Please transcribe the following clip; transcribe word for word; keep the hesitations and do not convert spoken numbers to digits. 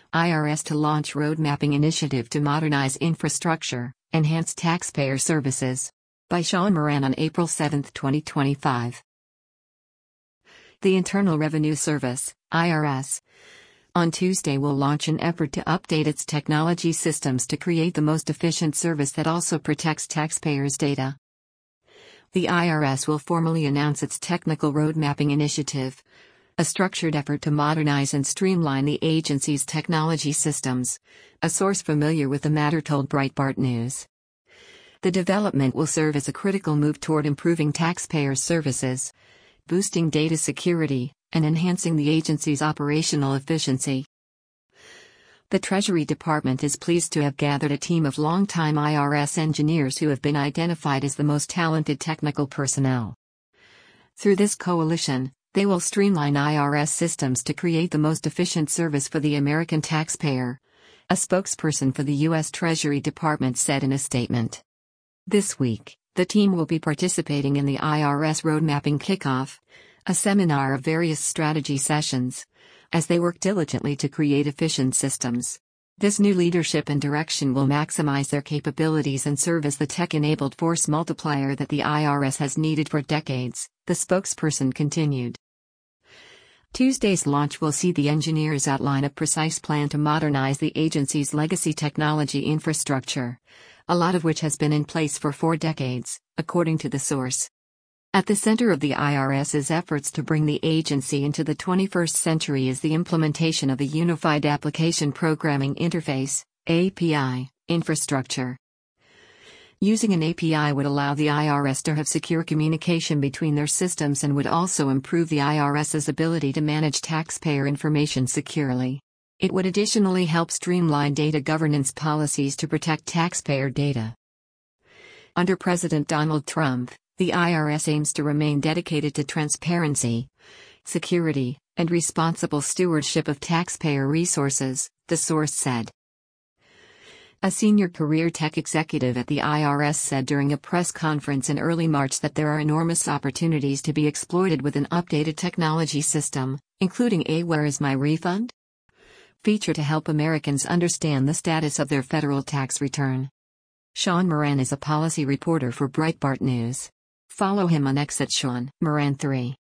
I R S to launch road mapping initiative to modernize infrastructure, enhance taxpayer services. By Sean Moran on April seventh, twenty twenty-five. The Internal Revenue Service, I R S, on Tuesday will launch an effort to update its technology systems to create the most efficient service that also protects taxpayers' data. The I R S will formally announce its Technical Road Mapping Initiative, a structured effort to modernize and streamline the agency's technology systems, a source familiar with the matter told Breitbart News. The development will serve as a critical move toward improving taxpayer services, boosting data security, and enhancing the agency's operational efficiency. The Treasury Department is pleased to have gathered a team of longtime I R S engineers who have been identified as the most talented technical personnel. Through this coalition, they will streamline I R S systems to create the most efficient service for the American taxpayer, a spokesperson for the U S Treasury Department said in a statement. This week, the team will be participating in the I R S Road Mapping Kickoff, a seminar of various strategy sessions, as they work diligently to create efficient systems. This new leadership and direction will maximize their capabilities and serve as the tech-enabled force multiplier that the I R S has needed for decades, the spokesperson continued. Tuesday's launch will see the engineers outline a precise plan to modernize the agency's legacy technology infrastructure, a lot of which has been in place for four decades, according to the source. At the center of the IRS's efforts to bring the agency into the twenty-first century is the implementation of a Unified Application Programming Interface, A P I, infrastructure. Using an A P I would allow the I R S to have secure communication between their systems and would also improve the IRS's ability to manage taxpayer information securely. It would additionally help streamline data governance policies to protect taxpayer data. Under President Donald Trump, the I R S aims to remain dedicated to transparency, security, and responsible stewardship of taxpayer resources, the source said. A senior career tech executive at the I R S said during a press conference in early March that there are enormous opportunities to be exploited with an updated technology system, including a Where Is My Refund? Feature to help Americans understand the status of their federal tax return. Sean Moran is a policy reporter for Breitbart News. Follow him on X at Sean Moran three.